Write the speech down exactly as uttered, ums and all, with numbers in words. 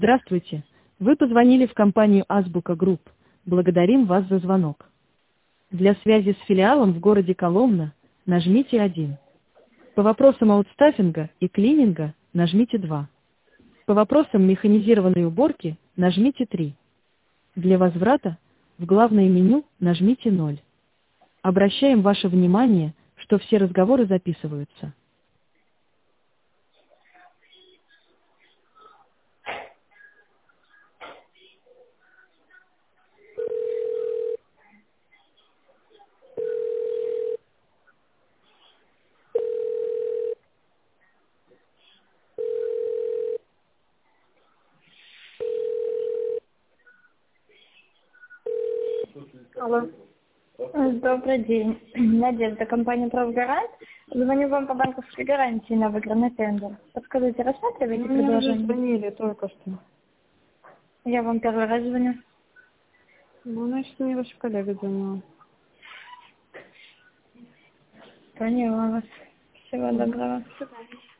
Здравствуйте. Вы позвонили в компанию Азбука Групп. Благодарим вас за звонок. Для связи с филиалом в городе Коломна нажмите один. По вопросам аутстаффинга и клининга нажмите два. По вопросам механизированной уборки нажмите три. Для возврата в главное меню нажмите ноль. Обращаем ваше внимание, что все разговоры записываются. Алло. Добрый день. Надежда, компания «Правгарант». Звоню вам по банковской гарантии на выигранный тендер. Подскажите, рассматриваете Мне уже предложение? звонили только что. Я вам первый раз звоню. Ну, значит, мне ваша коллега звонила. Поняла вас. Всего Мгм. доброго. До свидания.